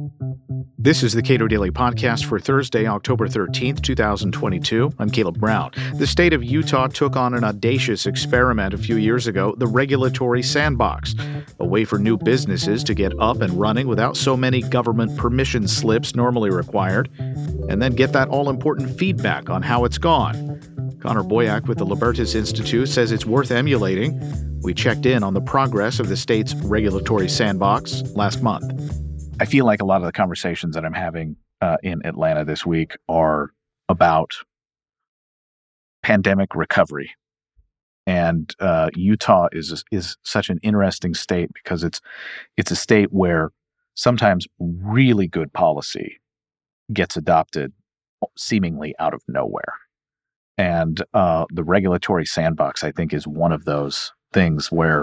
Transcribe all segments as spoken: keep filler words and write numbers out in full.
This is the Cato Daily Podcast for Thursday, October thirteenth, twenty twenty-two. I'm Caleb Brown. The state of Utah took on an audacious experiment a few years ago, the Regulatory Sandbox, a way for new businesses to get up and running without so many government permission slips normally required, and then get that all-important feedback on how it's gone. Connor Boyack with the Libertas Institute says it's worth emulating. We checked in on the progress of the state's Regulatory Sandbox last month. I feel like a lot of the conversations that I'm having uh, in Atlanta this week are about pandemic recovery. And uh, Utah is is such an interesting state because it's it's a state where sometimes really good policy gets adopted seemingly out of nowhere. And uh, the Regulatory Sandbox, I think, is one of those things where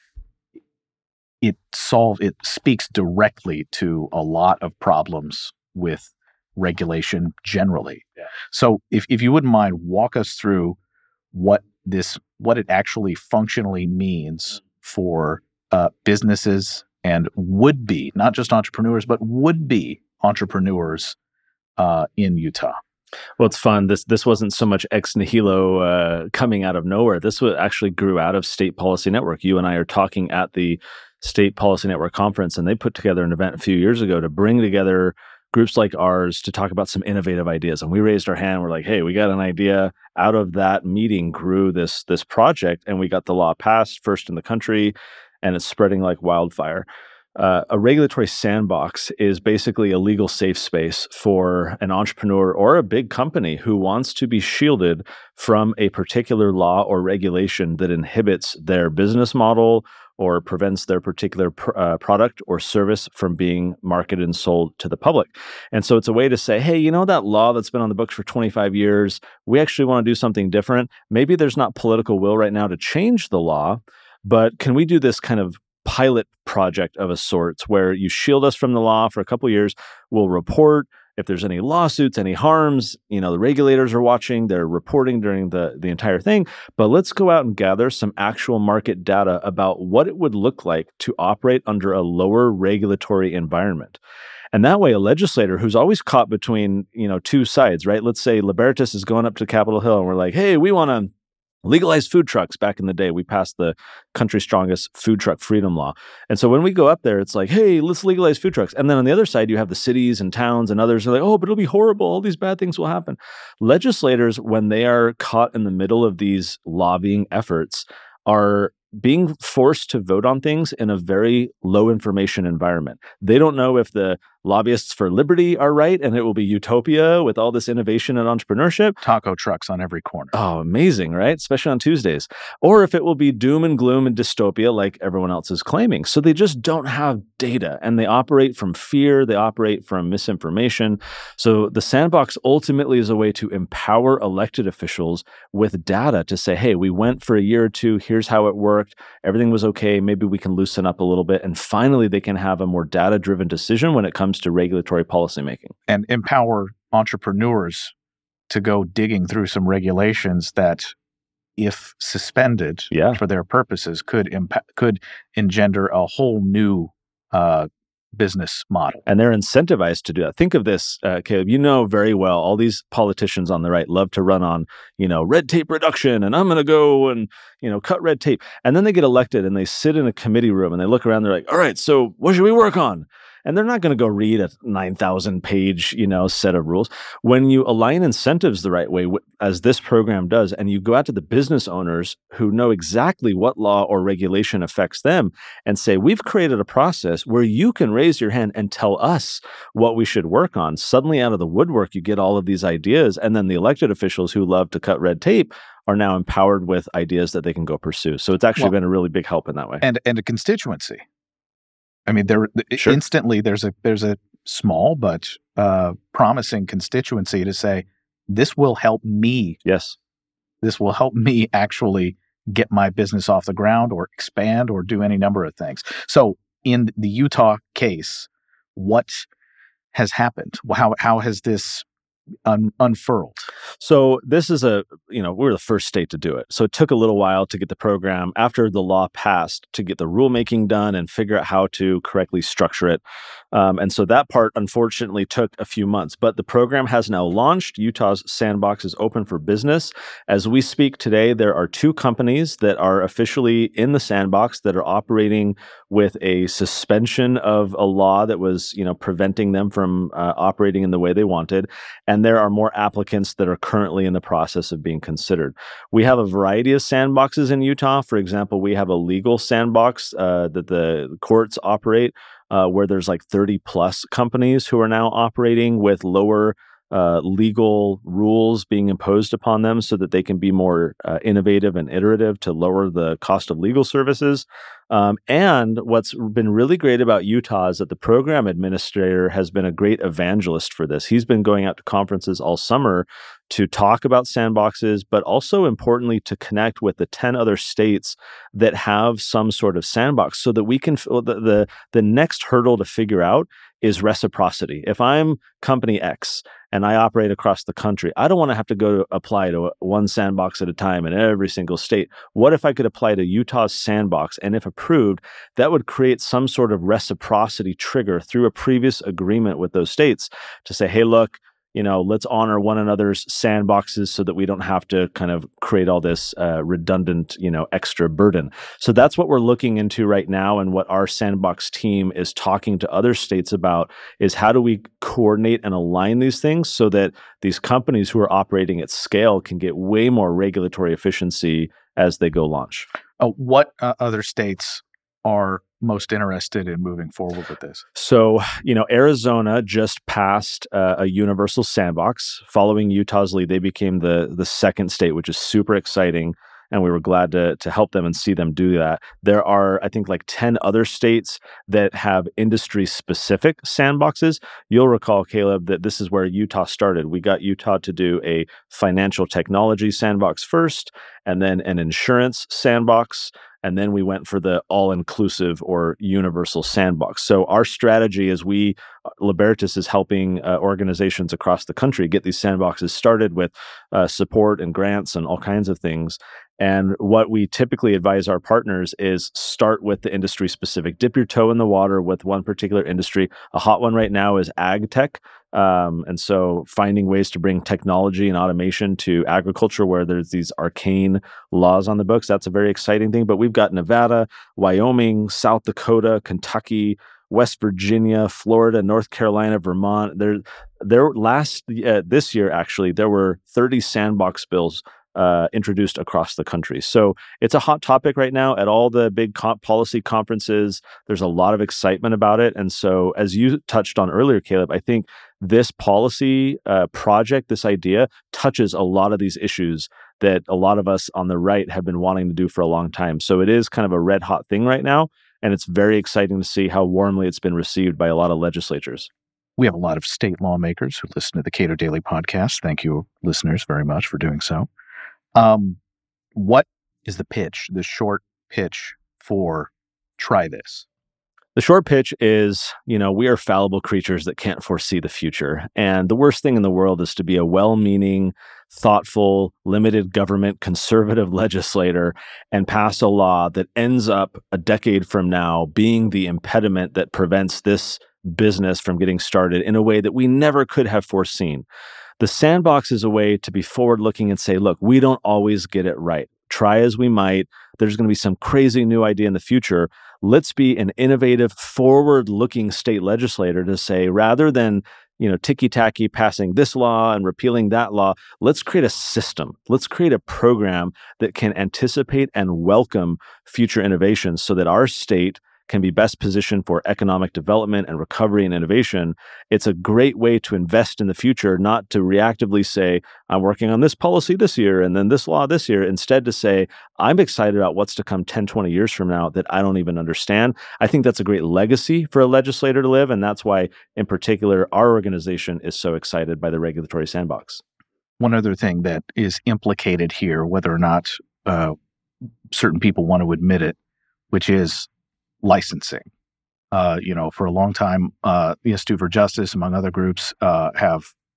it solve it speaks directly to a lot of problems with regulation generally. Yeah. So if, if you wouldn't mind, walk us through what this what it actually functionally means for uh, businesses and would be, not just entrepreneurs, but would be entrepreneurs uh, in Utah. Well, it's fun. This this wasn't so much ex nihilo uh, coming out of nowhere. This was actually grew out of State Policy Network. You and I are talking at the State Policy Network conference, and they put together an event a few years ago to bring together groups like ours to talk about some innovative ideas. And we raised our hand. We're like, hey, we got an idea. Out of that meeting grew this this project, and we got the law passed first in the country, and it's spreading like wildfire. Uh, a regulatory sandbox is basically a legal safe space for an entrepreneur or a big company who wants to be shielded from a particular law or regulation that inhibits their business model or prevents their particular pr- uh, product or service from being marketed and sold to the public. And so it's a way to say, hey, you know that law that's been on the books for twenty-five years, we actually want to do something different. Maybe there's not political will right now to change the law, but can we do this kind of pilot project of a sorts where you shield us from the law for a couple of years? We'll report if there's any lawsuits, any harms. You know, the regulators are watching, they're reporting during the, the entire thing. But let's go out and gather some actual market data about what it would look like to operate under a lower regulatory environment. And that way, a legislator who's always caught between, you know, two sides, right? Let's say Libertas is going up to Capitol Hill and we're like, hey, we want to legalized food trucks. Back in the day, we passed the country's strongest food truck freedom law. And so when we go up there, it's like, hey, let's legalize food trucks. And then on the other side, you have the cities and towns and others are like, oh, but it'll be horrible. All these bad things will happen. Legislators, when they are caught in the middle of these lobbying efforts, are being forced to vote on things in a very low information environment. They don't know if the lobbyists for liberty are right and it will be utopia with all this innovation and entrepreneurship. Taco trucks on every corner. Oh, amazing, right? Especially on Tuesdays. Or if it will be doom and gloom and dystopia like everyone else is claiming. So they just don't have data and they operate from fear. They operate from misinformation. So the sandbox ultimately is a way to empower elected officials with data to say, hey, we went for a year or two. Here's how it worked. Everything was okay. Maybe we can loosen up a little bit. And finally, they can have a more data-driven decision when it comes to regulatory policymaking. And empower entrepreneurs to go digging through some regulations that, if suspended yeah. for their purposes, could impa- could engender a whole new uh, business model. And they're incentivized to do that. Think of this, uh, Caleb. You know very well, all these politicians on the right love to run on, you know, red tape reduction, and I'm going to go and, you know, cut red tape. And then they get elected and they sit in a committee room and they look around, they're like, all right, so what should we work on? And they're not going to go read a nine thousand page, you know, set of rules. When you align incentives the right way, as this program does, and you go out to the business owners who know exactly what law or regulation affects them and say, we've created a process where you can raise your hand and tell us what we should work on. Suddenly out of the woodwork, you get all of these ideas. And then the elected officials who love to cut red tape are now empowered with ideas that they can go pursue. So it's actually well, been a really big help in that way. And and a constituency. I mean, there sure. instantly there's a there's a small but uh, promising constituency to say, this will help me. Yes. This will help me actually get my business off the ground or expand or do any number of things. So in the Utah case, what has happened? How how has this un- unfurled? So this is a, you know, we're the first state to do it. So it took a little while to get the program after the law passed to get the rulemaking done and figure out how to correctly structure it. Um, and so that part, unfortunately, took a few months. But the program has now launched. Utah's sandbox is open for business. As we speak today, there are two companies that are officially in the sandbox that are operating with a suspension of a law that was, you know, preventing them from uh, operating in the way they wanted. And there are more applicants that are currently in the process of being considered. We have a variety of sandboxes in Utah. For example, we have a legal sandbox uh, that the courts operate, uh, where there's like thirty plus companies who are now operating with lower uh, legal rules being imposed upon them so that they can be more uh, innovative and iterative to lower the cost of legal services. Um, and what's been really great about Utah is that the program administrator has been a great evangelist for this. He's been going out to conferences all summer to talk about sandboxes, but also importantly to connect with the ten other states that have some sort of sandbox so that we can, the, the, the next hurdle to figure out is reciprocity. If I'm company X and I operate across the country, I don't want to have to go to apply to one sandbox at a time in every single state. What if I could apply to Utah's sandbox? And if approved, that would create some sort of reciprocity trigger through a previous agreement with those states to say, hey, look, you know, let's honor one another's sandboxes so that we don't have to kind of create all this uh, redundant, you know, extra burden. So that's what we're looking into right now. And what our sandbox team is talking to other states about is how do we coordinate and align these things so that these companies who are operating at scale can get way more regulatory efficiency as they go launch. Uh, what uh, other states are most interested in moving forward with this? So, you know, Arizona just passed uh, a universal sandbox. Following Utah's lead, they became the the second state, which is super exciting. And we were glad to to help them and see them do that. There are, I think, like ten other states that have industry-specific sandboxes. You'll recall, Caleb, that this is where Utah started. We got Utah to do a financial technology sandbox first, and then an insurance sandbox. And then we went for the all-inclusive or universal sandbox. So our strategy is we, Libertas is helping uh, organizations across the country get these sandboxes started with uh, support and grants and all kinds of things. And what we typically advise our partners is start with the industry specific. Dip your toe in the water with one particular industry. A hot one right now is ag tech. Um, and so finding ways to bring technology and automation to agriculture where there's these arcane laws on the books, that's a very exciting thing. But we've got Nevada, Wyoming, South Dakota, Kentucky, West Virginia, Florida, North Carolina, Vermont. There, there last uh, this year, actually, there were thirty sandbox bills uh, introduced across the country. So it's a hot topic right now at all the big co- policy conferences. There's a lot of excitement about it. And so as you touched on earlier, Caleb, I think this policy uh, project, this idea touches a lot of these issues that a lot of us on the right have been wanting to do for a long time. So it is kind of a red hot thing right now. And it's very exciting to see how warmly it's been received by a lot of legislatures. We have a lot of state lawmakers who listen to the Cato Daily Podcast. Thank you, listeners, very much for doing so. Um, what is the pitch, the short pitch for try this? The short pitch is, you know, we are fallible creatures that can't foresee the future. And the worst thing in the world is to be a well-meaning, thoughtful, limited government, conservative legislator and pass a law that ends up a decade from now being the impediment that prevents this business from getting started in a way that we never could have foreseen. The sandbox is a way to be forward-looking and say, look, we don't always get it right. Try as we might. There's going to be some crazy new idea in the future. Let's be an innovative, forward-looking state legislator to say, rather than, you know, ticky-tacky passing this law and repealing that law, let's create a system. Let's create a program that can anticipate and welcome future innovations so that our state can be best positioned for economic development and recovery and innovation. It's a great way to invest in the future, not to reactively say, I'm working on this policy this year and then this law this year. Instead to say, I'm excited about what's to come ten, twenty years from now that I don't even understand. I think that's a great legacy for a legislator to live. And that's why, in particular, our organization is so excited by the regulatory sandbox. One other thing that is implicated here, whether or not uh, certain people want to admit it, which is licensing. Uh, you know, for a long time, uh, the Institute for Justice, among other groups, uh, have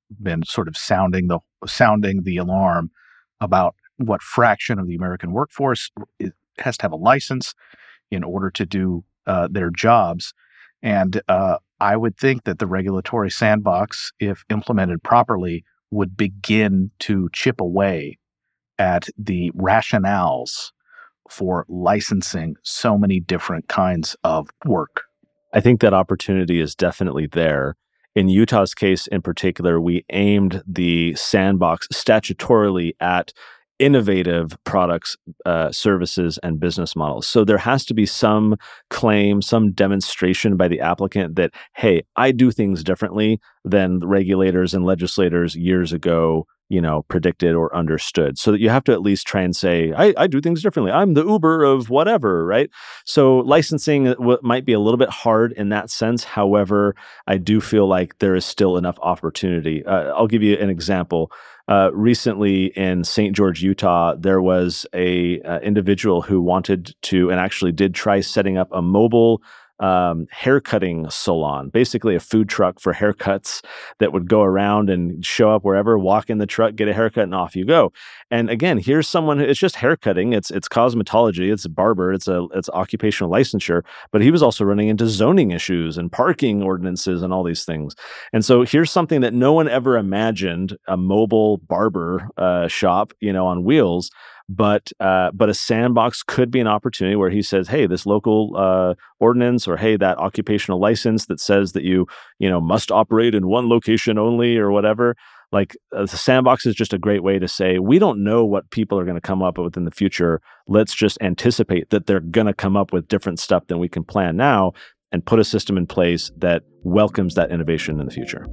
been sort of sounding the sounding the alarm about what fraction of the American workforce has to have a license in order to do uh, their jobs. And uh, I would think that the regulatory sandbox, if implemented properly, would begin to chip away at the rationales for licensing so many different kinds of work. I think that opportunity is definitely there. In Utah's case in particular, we aimed the sandbox statutorily at innovative products, uh, services, and business models. So there has to be some claim, some demonstration by the applicant that, hey, I do things differently than the regulators and legislators years ago, you know, predicted or understood. So that you have to at least try and say, I, I do things differently. I'm the Uber of whatever, right? So licensing w- might be a little bit hard in that sense. However, I do feel like there is still enough opportunity. Uh, I'll give you an example. Uh, recently in Saint George, Utah, there was a uh, individual who wanted to and actually did try setting up a mobile um, haircutting salon, basically a food truck for haircuts that would go around and show up wherever, walk in the truck, get a haircut, and off you go. And again, here's someone who, it's just haircutting, it's it's cosmetology, it's a barber, it's a it's occupational licensure, but he was also running into zoning issues and parking ordinances and all these things. And so here's something that no one ever imagined, a mobile barber uh, shop, you know, on wheels. But uh, but a sandbox could be an opportunity where he says, hey, this local uh, ordinance, or hey, that occupational license that says that you you know must operate in one location only, or whatever. Like uh, the sandbox is just a great way to say, we don't know what people are going to come up with in the future. Let's just anticipate that they're going to come up with different stuff than we can plan now, and put a system in place that welcomes that innovation in the future.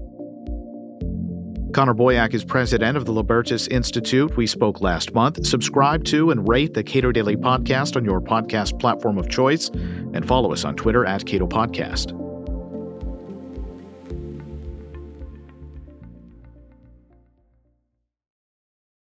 Connor Boyack is president of the Libertas Institute. We spoke last month. Subscribe to and rate the Cato Daily Podcast on your podcast platform of choice, and follow us on Twitter at Cato Podcast.